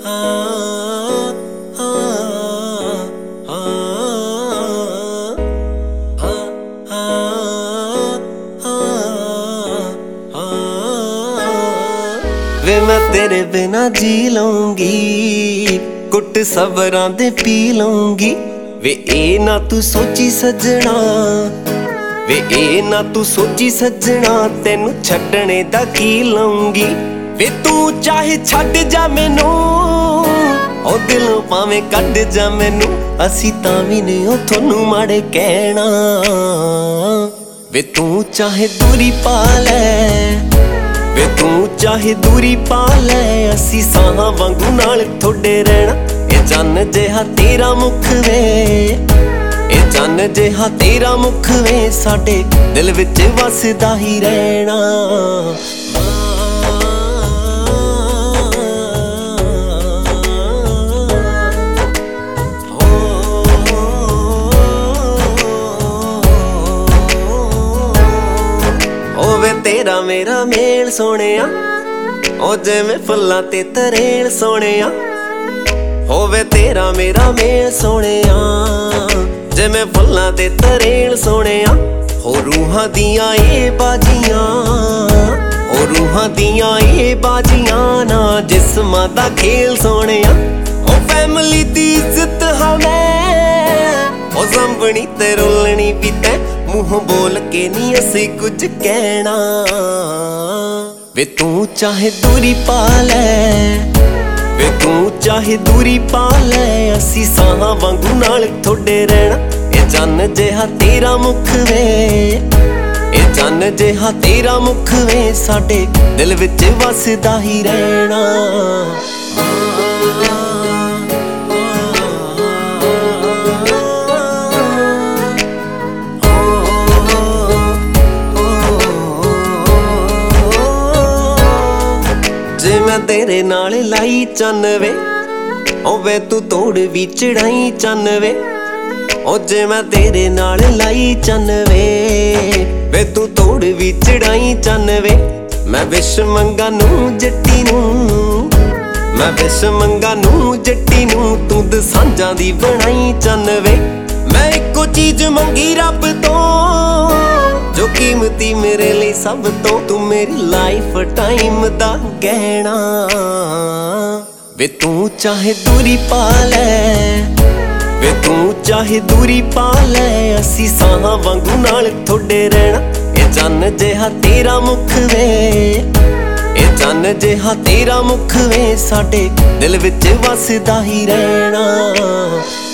वे मैं तेरे बिना जी लूंगी, कुट सबरां दे पी लूंगी। वे ए ना तू सोची सजना, वे ए ना तू सोची सजना, तेनू छड्डने दा की लूंगी। वे तू चाहे छड्ड जा मैनू, ओ दिलों भावें कढ जा मैनू, असी तां वी नहीं ओ थोनू माड़े कहना। वे तू चाहे दूरी पा लै, वे तू चाहे दूरी पा लै, असी साह वांगू नाल थोड़े रहना। ए चन्न जिहा तेरा मुख वे, ए चन्न जिहा तेरा मुख वे, साडे दिल विच वसदा ही रहना। तेरा मेरा मेल सोहणिया, ओ जिवें फुल्लां ते तरेल सोहणिया। होवे तेरा मेरा मेल सोहणिया, जिवें फुल्लां ते तरेल सोहणिया। हो रूहां दियां ए बाजियां, हो रूहां दियां ए बाजियां, ना जिस्मां दा खेल सोहणिया। ओ फैमिली दी इज्जत हां मैं, ओ संभणी ते रोलनी भी तैं, मुँह बोल के नी असी कुछ कहना। वे तू चाहे दूरी पा लै, वे तू चाहे दूरी पा लै, असी साह वांगू नाल थोड़े रहना। ए चन्न जिहा तेरा मुख वे, ए चन्न जिहा तेरा मुख वे, साडे दिल विच वसदा ही रहना। जे मैं तेरे नाल लाई चन्न वे, ओ वे तू तोड़ भी चढ़ाई चन्न वे। ओ जे मैं तेरे नाल लाई चन्न वे तू तोड़ भी चढ़ाई चन्न वे। मैं विश मंगा नू जट्टी नू, मैं विश मंगा नू जट्टी नू, तू दसांझां दी बनाई चन्न वे। मैं इक्को चीज मंगी रब तो, जो कीमती मेरे लिए सब तो, तू मेरी लाइफ टाइम दा गहना। वे तू चाहे दूरी पा लै, वे तू चाहे दूरी पा लै, असी साह वांगू नाल थोड़े रहना। ए चन्न जिहा तेरा मुख वे, ए चन्न जिहा तेरा मुख वे, साडे दिल विच वसदा ही रहना।